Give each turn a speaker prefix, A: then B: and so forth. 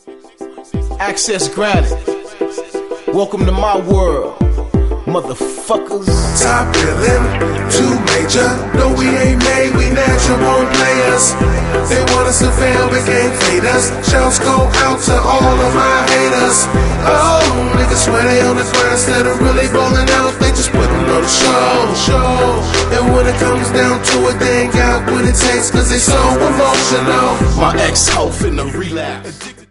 A: Access granted. Welcome to my world, motherfuckers.
B: Top billing, too major. No, we ain't made, we natural born players. They want us to fail, but can't fade us. Shouts go out to all of my haters. Oh, niggas swear they on the grind instead of really balling out. They just putting on a show. And when it comes down to it, they ain't got what it takes, cause they so emotional.
A: My ex-hoe finna relapse.